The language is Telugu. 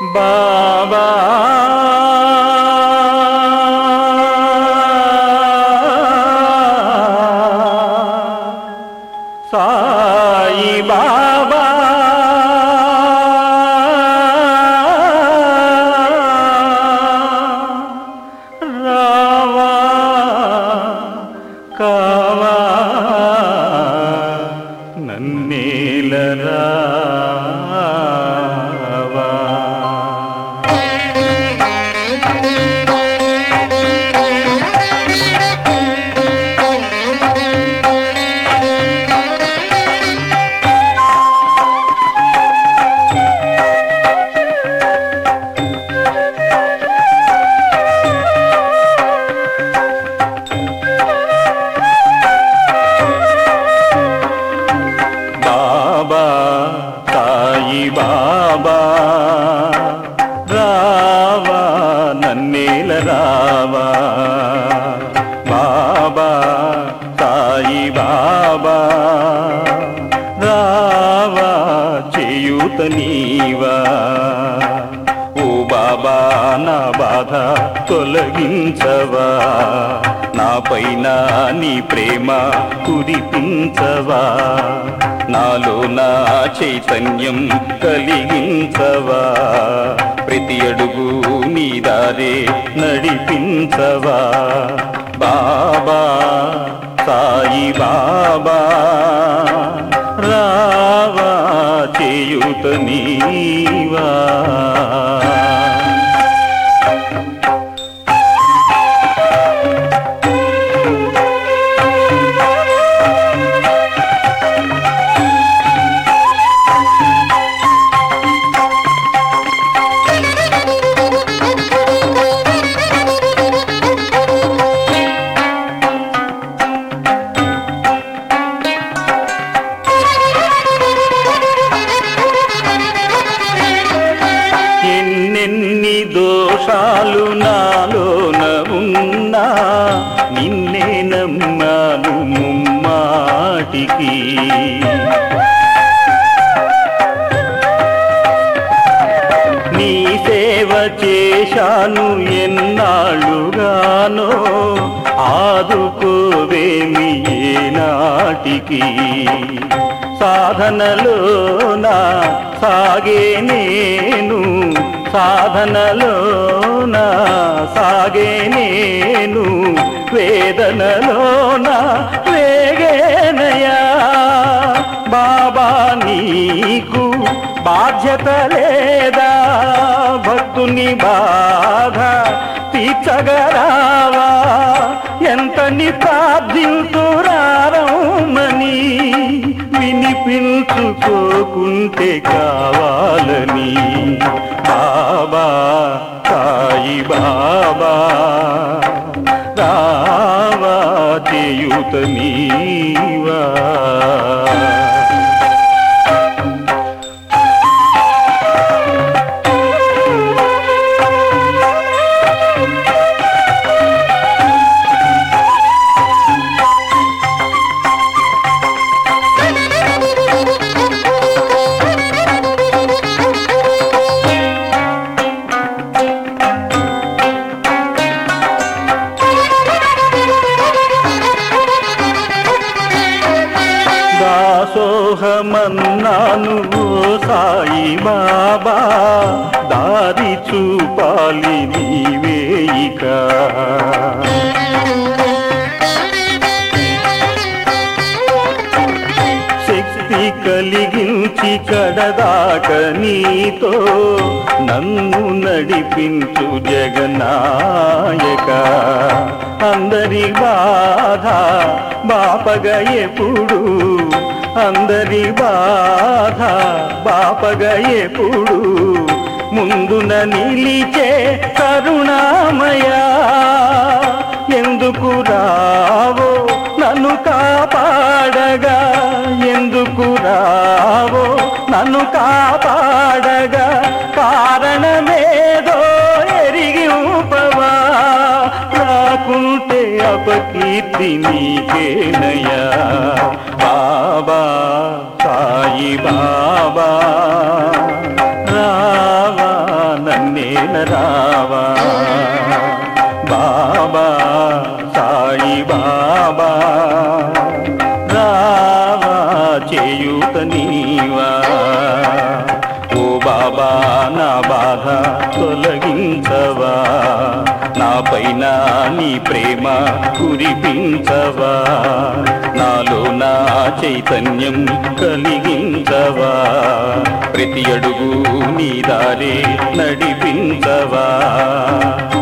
బాబా సాయి బాబా రావా కావా నన్నేలరా బాబా రావా నన్నేల రావా బాబా సాయి బాబా రావా చేయూత నీవా ఓ బాబా నా బాధ తొలగించవా నా పైన నీ ప్రేమ కురిపించవా నాలో నా చైతన్యం కలిగించవా ప్రతి అడుగు నీ దారే నడిపించవా బాబా సాయి బాబా రావా చేయూత నీవా ఎన్నెన్ని దోషాలు నాలోన ఉన్నా నిన్నే నమ్మాను ముమ్మాటికి నీ సేవ చేశాను ఎన్నాళ్ళుగానో ఆదుకోవేమి ఏనాటికి సాధనలోన సాగే నేను సాధనలోన సాగే నేను వేదనలోన వేగేనయా బాబా నీకు బాధ్యత లేదా భక్తుని బాధ తీర్చగరావా ఎంతని ప్రార్థింతురారమని వినిపించుకోకుంటే కావాలని బాబా సాయి బాబా రావా చేయూత నీవా దాసోహమన్నాను సాయి బాబా దారి చూపాలి నీవే ఇక శక్తి కలిగించి కడదాక నీతో నన్ను నడిపించు జగన్నాయక అందరి బాధ బాపగ ఎప్పుడు అందరి బాధ బాపగ ఎప్పుడు ముందున నిలిచే కరుణామయా ఎందుకు రావో నన్ను కాపాడగా ఎందుకు రావో నన్ను కాపాడగా కారణమేదో ఎరిగి ఉపవా రాకుంటే అపకీర్తి నీకేనయా బాబా సాయి బాబా రావా పైన నీ ప్రేమ కురిపించవా నాలో నా చైతన్యం కలిగించవా ప్రతి అడుగు నీ దారే నడిపించవా